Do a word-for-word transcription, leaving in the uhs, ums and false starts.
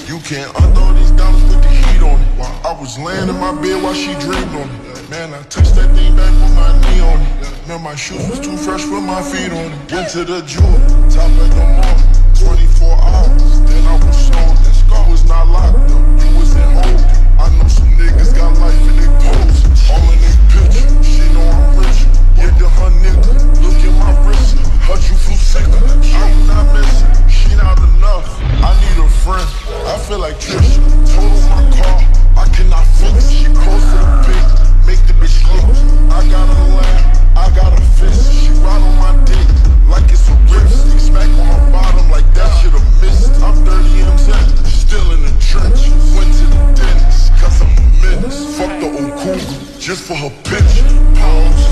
You can't undo these dollars with the heat on it. I was laying in my bed while she dreamed on it. Man, I touched that thing back with my knee on it. Man, my shoes was too fresh with my feet on it. Went to the jewel, top of the mall, twenty-four hours, then I was sold. I was not locked up, you was in hold. I know some niggas got life in they pose, all in they picture. She know I'm rich, yeah, to her nigga. Look at my wrist, her you flew sicker. I'm not missing, she not enough. I need a friend, I feel like Trisha. Total my car, I cannot fix. She posted a pic, make the bitch click. I got a laugh, I got a fist. She ride on my dick like it's a ripstick. Smack on her bottom like that should've missed. I'm thirty M's in, still in the trench. Went to the dentist, cause I'm a menace. Fuck the old cougar, just for her picture. Pause.